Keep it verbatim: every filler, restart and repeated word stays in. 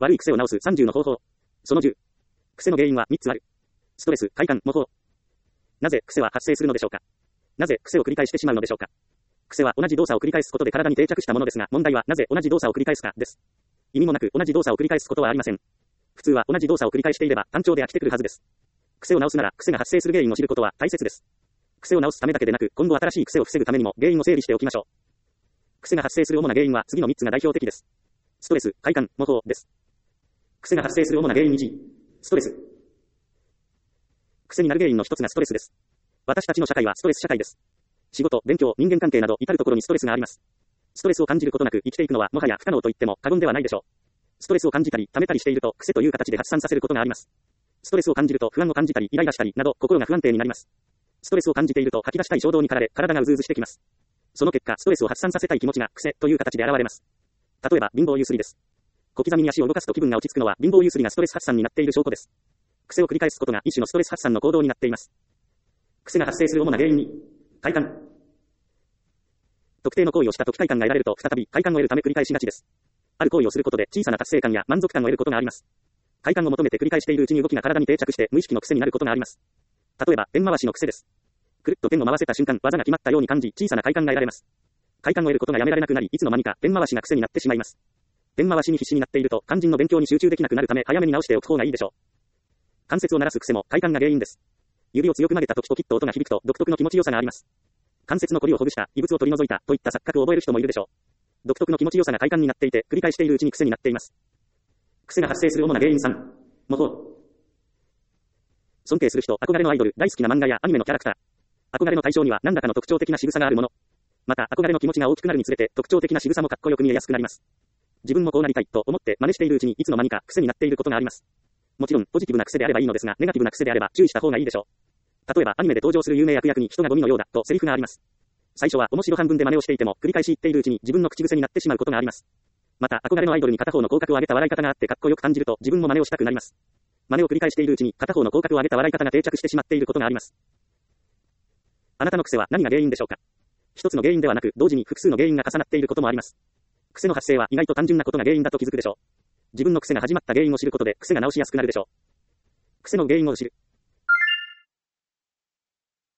悪い癖を直すさんじゅうの方法。そのじゅう。癖の原因はみっつある。ストレス、快感、模倣。なぜ癖は発生するのでしょうか。なぜ癖を繰り返してしまうのでしょうか。癖は同じ動作を繰り返すことで体に定着したものですが、問題はなぜ同じ動作を繰り返すかです。意味もなく同じ動作を繰り返すことはありません。普通は同じ動作を繰り返していれば単調で飽きてくるはずです。癖を直すなら癖が発生する原因を知ることは大切です。癖を直すためだけでなく、今後新しい癖を防ぐためにも原因を整理しておきましょう。癖が発生する主な原因は次のみっつが代表的です。ストレス、快感、模倣です。癖が発生する主な原因いち、ストレス。癖になる原因の一つがストレスです。私たちの社会はストレス社会です。仕事、勉強、人間関係など至るところにストレスがあります。ストレスを感じることなく生きていくのはもはや不可能と言っても過言ではないでしょう。ストレスを感じたり、溜めたりしていると癖という形で発散させることがあります。ストレスを感じると不安を感じたり、イライラしたりなど心が不安定になります。ストレスを感じていると吐き出したい衝動に駆られ、体がうずうずしてきます。その結果、ストレスを発散させたい気持ちが癖という形で現れます。例えば、貧乏ゆすりです。小刻みに足を動かすと気分が落ち着くのは貧乏ゆすりがストレス発散になっている証拠です。癖を繰り返すことが一種のストレス発散の行動になっています。癖が発生する主な原因に、快感。特定の行為をしたとき快感が得られると再び快感を得るため繰り返しがちです。ある行為をすることで小さな達成感や満足感を得ることがあります。快感を求めて繰り返しているうちに動きが体に定着して無意識の癖になることがあります。例えば、ペン回しの癖です。くるっとペンを回せた瞬間、技が決まったように感じ、小さな快感が得られます。快感を得ることがやめられなくなり、いつの間にかペン回しが癖になってしまいます。ペン回しに必死になっていると、肝心の勉強に集中できなくなるため、早めに直しておく方がいいでしょう。関節を鳴らす癖も快感が原因です。指を強く曲げた時ポキッと音が響くと独特の気持ちよさがあります。関節のコリをほぐした、異物を取り除いたといった錯覚を覚える人もいるでしょう。独特の気持ちよさが快感になっていて、繰り返しているうちに癖になっています。癖が発生する主な原因さん、模倣。尊敬する人、憧れのアイドル、大好きな漫画やアニメのキャラクター。憧れの対象には何らかの特徴的な仕草があるもの。また、憧れの気持ちが大きくなるにつれて、特徴的な仕草もかっこよく見えやすくなります。自分もこうなりたいと思って真似しているうちにいつの間にか癖になっていることがあります。もちろん、ポジティブな癖であればいいのですが、ネガティブな癖であれば注意した方がいいでしょう。例えば、アニメで登場する有名悪役に人がゴミのようだとセリフがあります。最初は面白半分で真似をしていても、繰り返し言っているうちに自分の口癖になってしまうことがあります。また、憧れのアイドルに片方の口角を上げた笑い方があってかっこよく感じると、自分も真似をしたくなります。真似を繰り返しているうちに片方の口角を上げた笑い方が定着してしまっていることがあります。あなたの癖は何が原因でしょうか。一つの原因ではなく、同時に複数の原因が重なっていることもあります。癖の発生は意外と単純なことが原因だと気づくでしょう。自分の癖が始まった原因を知ることで癖が直しやすくなるでしょう。癖の原因を知る。